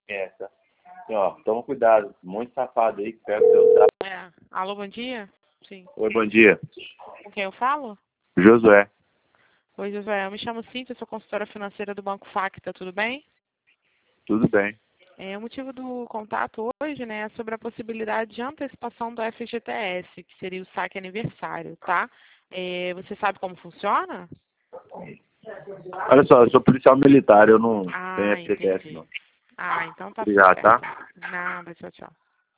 é essa. Assim, ó, toma cuidado, um monte de safado aí que pega o seu dados. Alô, bom dia? Sim. Oi, bom dia. Com quem eu falo? Josué. Oi, José. Eu me chamo Cíntia, sou consultora financeira do Banco Facta, tudo bem? Tudo bem. O motivo do contato hoje, né, é sobre a possibilidade de antecipação do FGTS, que seria o saque aniversário, tá? Você sabe como funciona? Olha só, eu sou policial militar, eu não tenho Ah, FGTS, entendi. não. Ah, então tá tudo Obrigado, certo. tá? Nada, tchau, tchau.